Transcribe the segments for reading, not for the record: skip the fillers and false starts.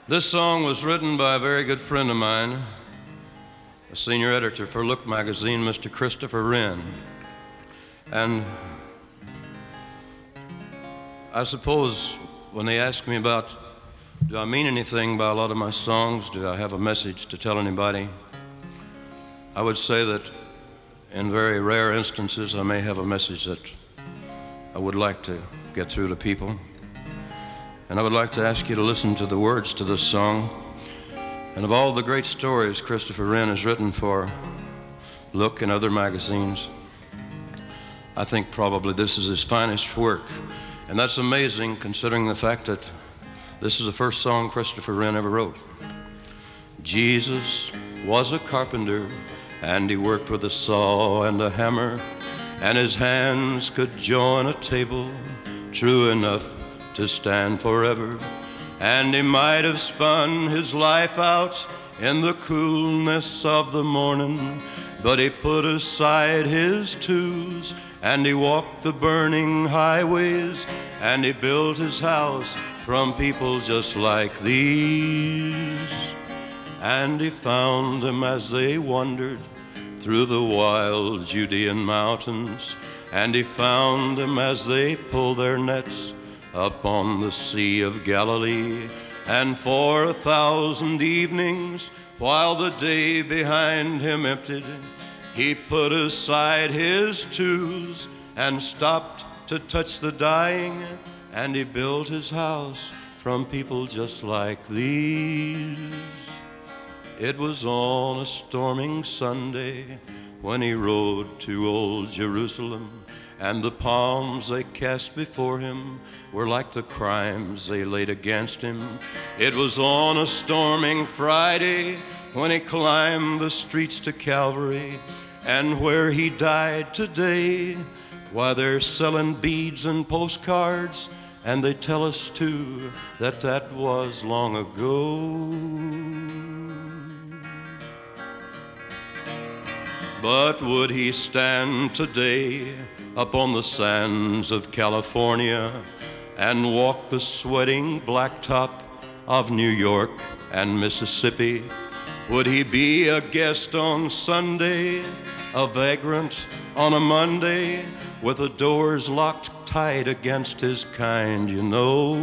This song was written by a very good friend of mine, a senior editor for Look magazine, Mr. Christopher Wren. And I suppose when they ask me about, do I mean anything by a lot of my songs, do I have a message to tell anybody, I would say that in very rare instances I may have a message that I would like to get through to people. And I would like to ask you to listen to the words to this song. And of all the great stories Christopher Wren has written for Look and other magazines, I think probably this is his finest work. And that's amazing considering the fact that this is the first song Christopher Wren ever wrote. Jesus was a carpenter, and he worked with a saw and a hammer, and his hands could join a table true enough to stand forever. And he might have spun his life out in the coolness of the morning, but he put aside his tools and he walked the burning highways, and he built his house from people just like these. And he found them as they wandered through the wild Judean mountains, and he found them as they pulled their nets up on the Sea of Galilee. And for 1,000 evenings, while the day behind him emptied, he put aside his tools and stopped to touch the dying, and he built his house from people just like these. It was on a storming Sunday when he rode to old Jerusalem, and the palms they cast before him were like the crimes they laid against him. It was on a storming Friday when he climbed the streets to Calvary, and where he died today, why, they're selling beads and postcards, and they tell us too that that was long ago. But would he stand today up on the sands of California and walk the sweating blacktop of New York and Mississippi? Would he be a guest on Sunday, a vagrant on a Monday, with the doors locked tight against his kind, you know?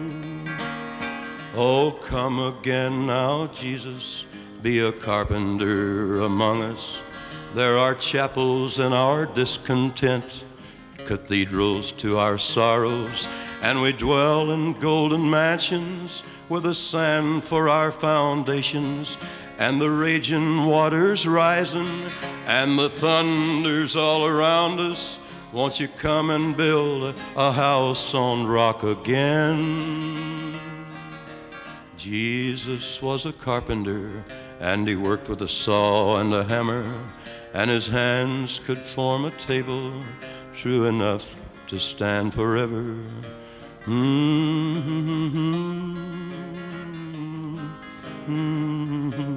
Oh, come again now, Jesus, be a carpenter among us. There are chapels in our discontent, cathedrals to our sorrows, and we dwell in golden mansions with the sand for our foundations, and the raging waters rising, and the thunders all around us. Won't you come and build a house on rock again? Jesus was a carpenter, and he worked with a saw and a hammer, and his hands could form a table true enough to stand forever. Mm-hmm. Mm-hmm.